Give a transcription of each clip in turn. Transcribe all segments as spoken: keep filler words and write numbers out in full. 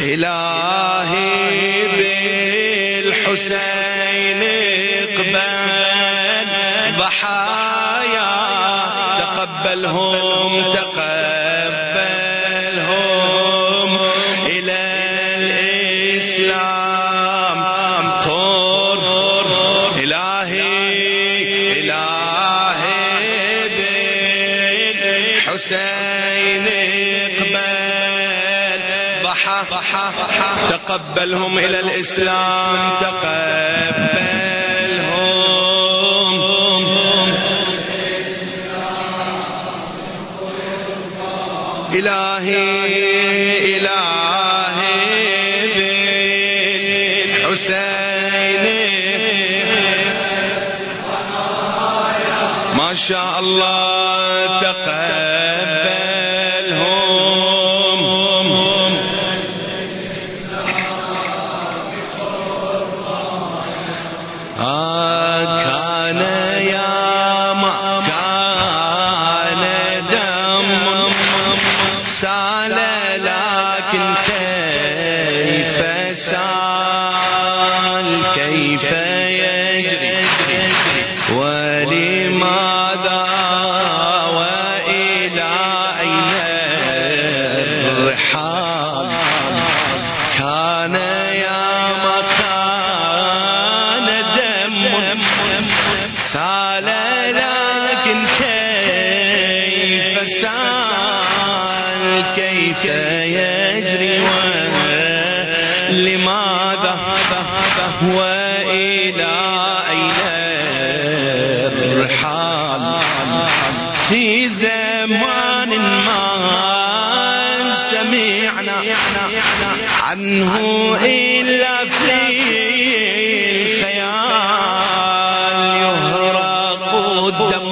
إلهي بالحسين اقبل ضحايا تقبلهم تقبلهم إلى الإسلام طور إلهي إلهي بالحسين اقبل ضحى تقبلهم إلى الإسلام تقبلهم إلهي إلهي بالحسين ما شاء الله تقبلهم آه كان يا ما كان دم سال لكن كيف سال كيف يجري ولماذا وإلى أين الرحال كان يا مكان دم سال لكن كيف سال كيف يجري ولماذا وإلى أين الرحال في زمان ما سمعنا عنه إلا في الخيال يهرق الدم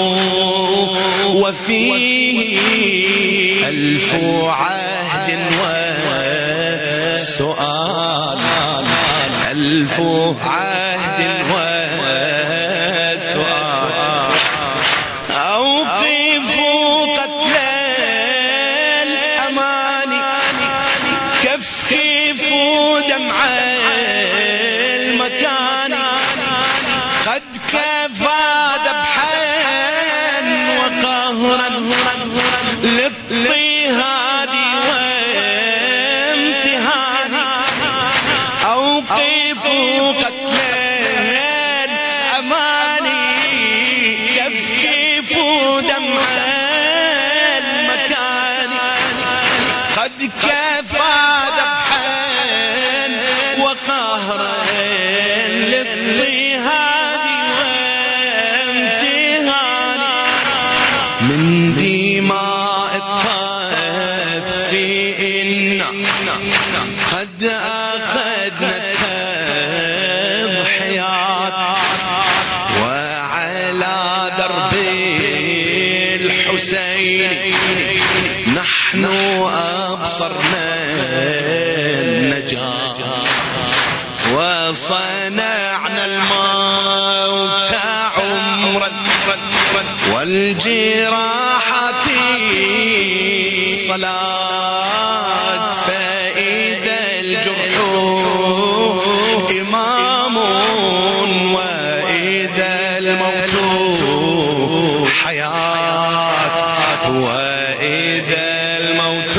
وفيه ألف عهد وسؤال ألف عهد وسؤال أوقفوا قتل الأماني كفكفوا دمع المكان قد كفى ذبحا وقهرا للضهاد وامتهاني أوقفوا قتل الأماني كفكفوا دمع المكان قد كفى ذبحا وقهرا للضهاد وامتهاني من دماء الطف إنا قد أخذنا التضحيات وعلى درب الحسين نحن أبصرنا النجاة وصنعنا الموت عمرا والجراحة صلاة فإذا الجرح إمام وإذا الموت حياة وإذا الموت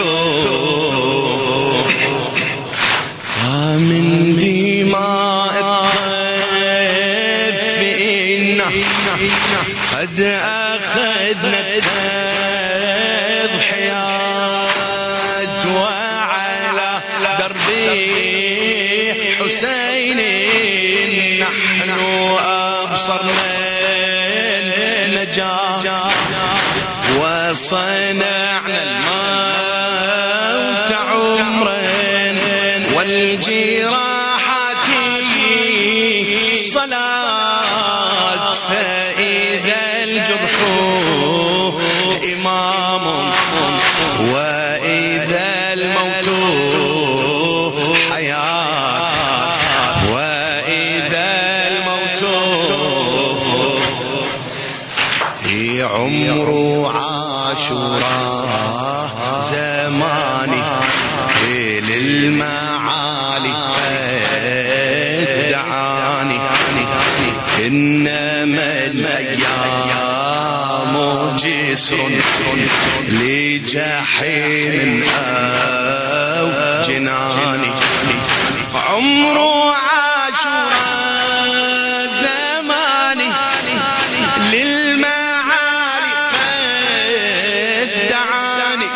من دماء الطف إنا قد أخذنا التضحيات وعلى درب حسين نحن أبصرنا النجاة وصنعنا الموت عمرا والجراحة صلاة فإذا الجرح إمام وإذا الموت حياة وإذا الموت عمر عاشوراء زماني للمعالي دعاني إنما الأيام جسر لجحيم أو جناني عمر عاشوراء زماني للمعالي دعاني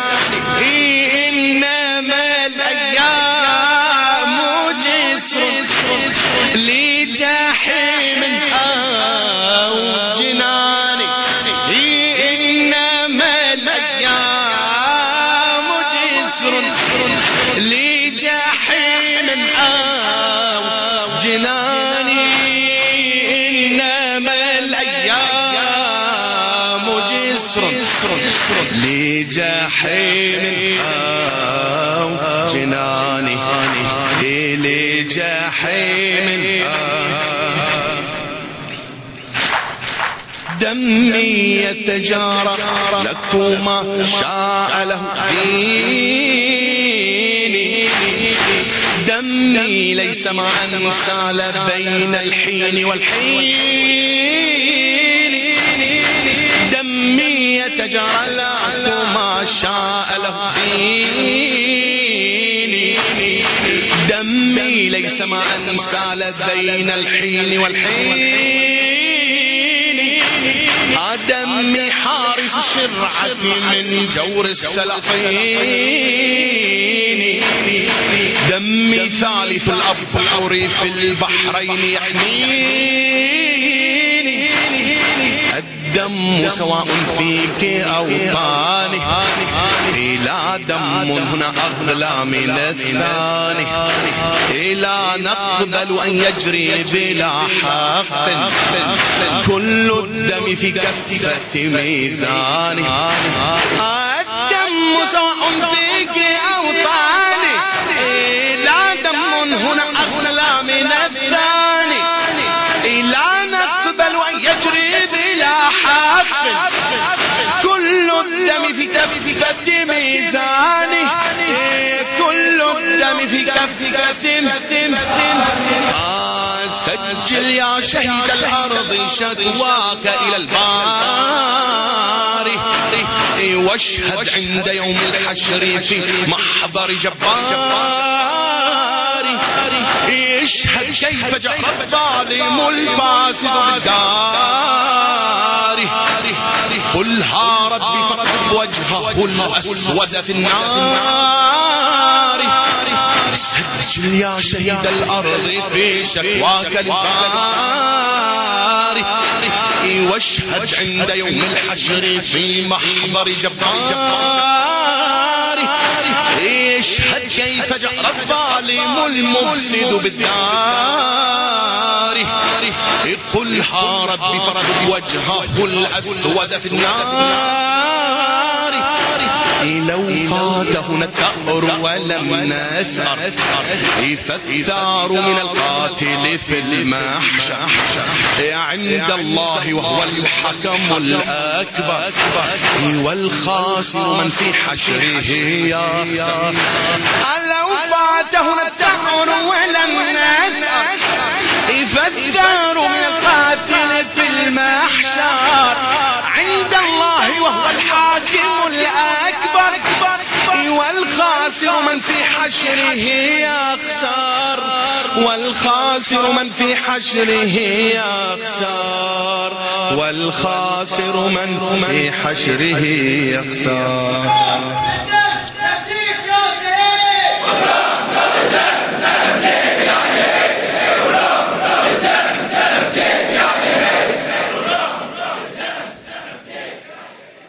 إنما الأيام جسر لجحيم أو جناني إنما الأيام جسر لجحيم أو جناني إنما الأيام جسر لجحيم أو جناني لجحيم دمي يتجارى لكما شاء له ديني دمي ليس مع سال بين الحين والحين دمي يتجارى لكما شاء له ديني دمي ليس مع سال بين الحين والحين دمي حارس الشرعة من جور السلاطين دمي ثالث الأبحر في البحرين يحميني الدم سواء فيك أو طاني إلى دم هنا أغلى من الثاني إلى نقبل أن يجري بلا حق كل الدم في كفة ميزاني الدم سواء فيك أو طاني إلى دم هنا أغلى من الثاني إلى نقبل أن يجري بلا حق كل الدم في كفة ميزاني كل الدم في كفة سجل يا شهيد الأرض شكواك إلى الباري واشهد عند يوم الحشر في محضر جباري اشهد كيف جرى الظالم الفاسد بالدار قلها ربي فرد وجهه الأسود في النار سجل يا شهيد الأرض في شكواك للباري واشهد عند يوم الحشر في محضر جباري اشهد كيف جرى الظالم المفسد بالدار قلها ربي فرد وجهه الأسود في النار لو فاتهنا الثأر ولم نثأر فالثار من القاتل في المحشر عند الله وهو الحكم الأكبر والخاسر من في حشره يخسر لو فاتهنا الثأر ولم نثأر فالثار من القاتل في المحشر عند الله وهو الحاكم الأكبر والخاسر من في حشره يخسر والخاسر من في حشره يخسر والخاسر من في حشره يخسر